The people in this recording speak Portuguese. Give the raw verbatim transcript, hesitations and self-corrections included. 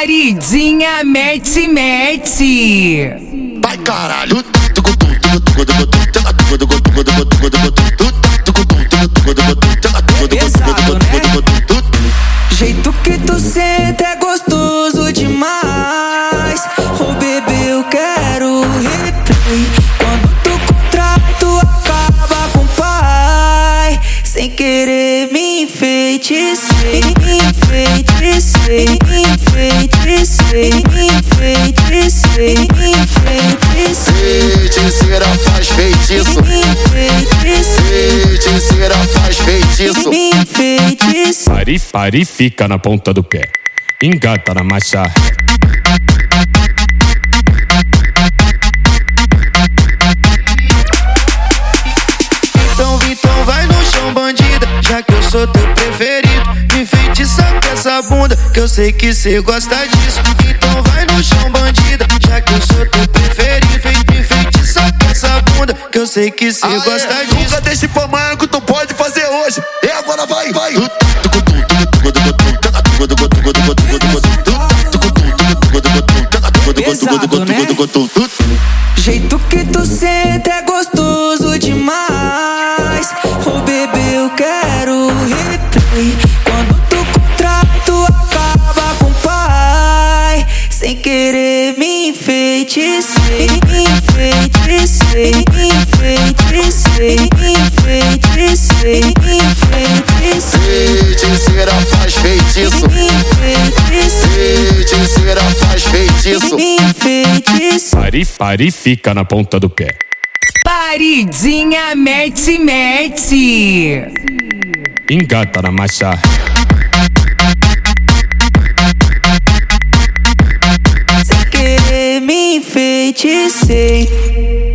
Paridinha mete-mete. Vai caralho. Pesado, né? Jeito que tu senta é gostoso demais. Oh bebê, eu quero replay. Quando tu contrai, tu acaba com o pai. Sem querer me enfeitecei, me enfeitecei, me enfeitecei, me enfeitecei, me enfeitecei. Feiticeira faz feitiço, feiticeira faz feitiço. Me enfeitice. Pare, pare, fica na ponta do pé. Engata na marcha. Então, então vai no chão, bandida, já que eu sou teu preferido. Me enfeitiça com essa bunda, que eu sei que cê gosta disso. Então vai no chão, bandida, já que eu sou teu preferido. Me enfeitiça com essa bunda, que eu sei que cê Aê, gosta disso. nunca deixe pra amanhã que tu pode fazer hoje. E agora vai, vai. Pesado, né? Jeito que tu senta é gostoso demais. Oh bebê, eu quero replay. Quando tu contrai, tu acaba com o pai. Sem querer me enfeitecei, me enfeitecei, me enfeitecei, me enfeitecei, me enfeitecei. Feiticeira faz feitiço, Me enfeitecei, feiticeira faz feitiço. me enfeitecei. Pare, pare, fica na ponta do pé. Paridinha mete-mete. Engata na marcha. Sem querer me enfeitecei.